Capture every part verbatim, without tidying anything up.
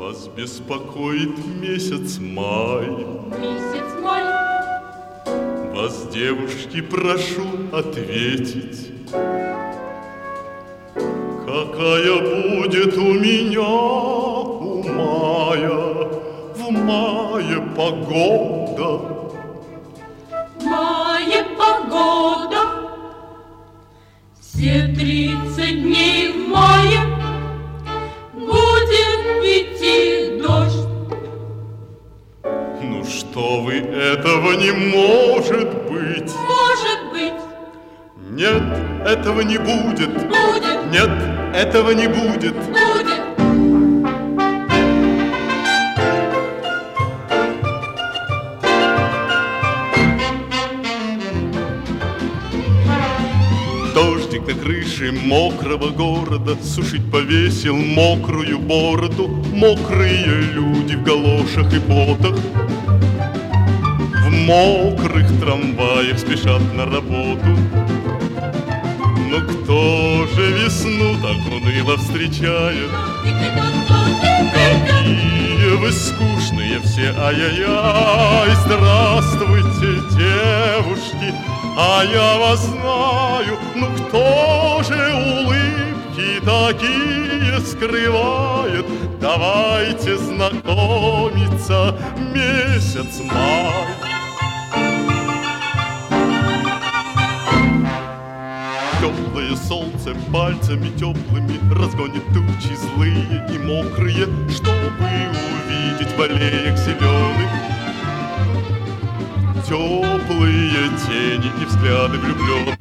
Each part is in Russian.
Вас беспокоит месяц май. Месяц май. Вас, девушки, прошу ответить, какая будет у меня у мая, в мае погода? В мае погода. Все тридцать дней в мае будет идти дождь. Ну что вы, этого не может быть. Может быть. Нет, этого не будет. Будет. Нет, этого не будет. Будет. Дождик на крыше мокрого города сушить повесил мокрую бороду. Мокрые люди в галошах и ботах в мокрых трамваях спешат на работу. Но кто же весну так уныло встречает? Какие вы скучные все, ай-яй-яй. Здравствуйте, девушки, а я вас знаю. Ну кто же улыбки такие скрывает? Давайте знакомиться, месяц май. Теплое солнце пальцами теплыми разгонит тучи злые и мокрые, чтобы увидеть в аллеях зеленых теплые тени и взгляды влюбленных.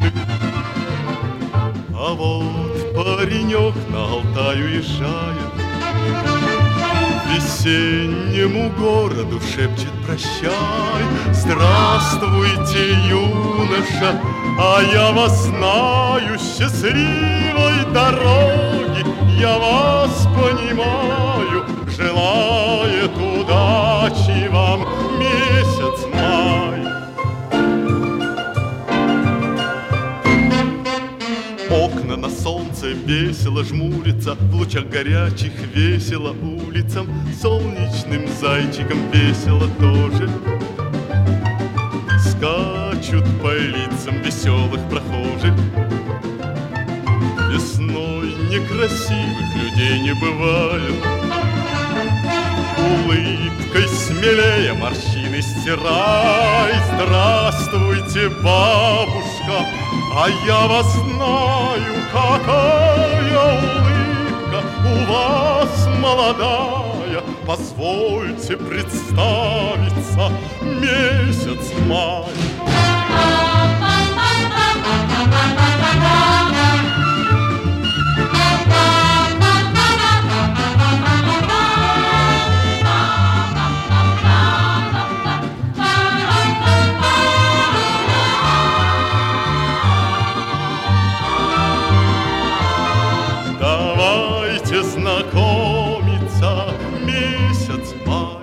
А вот паренек на Алтай уезжает, весеннему городу шепчет прощай. Здравствуйте, юноша, а я вас знаю, счастливой дороги, я вас понимаю, желает удачи вам месяц май. Окна на солнце весело жмурятся, в лучах горячих весело улицам, солнечным зайчиком весело тоже. Скачут по лицам веселых прохожих. Весной некрасивых людей не бывает. Улыбкой смелее морщины стирай. Здравствуйте, бабушка, а я вас знаю, какая улыбка у вас молодая. Позвольте представиться, месяц май. Давайте знакомиться, месяц май.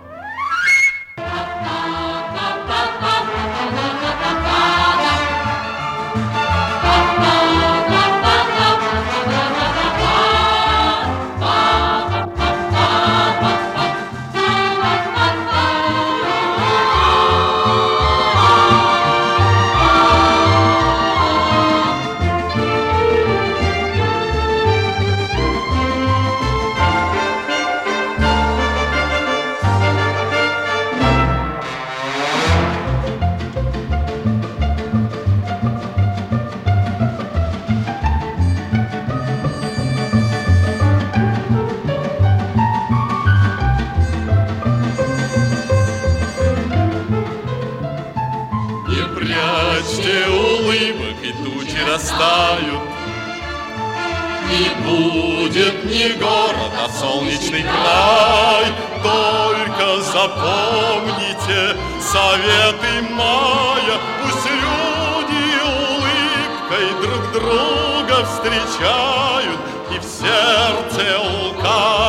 Прячьте улыбок, и тучи растают, и будет не город, а солнечный край. Только запомните советы мая, пусть люди улыбкой друг друга встречают, и в сердце лка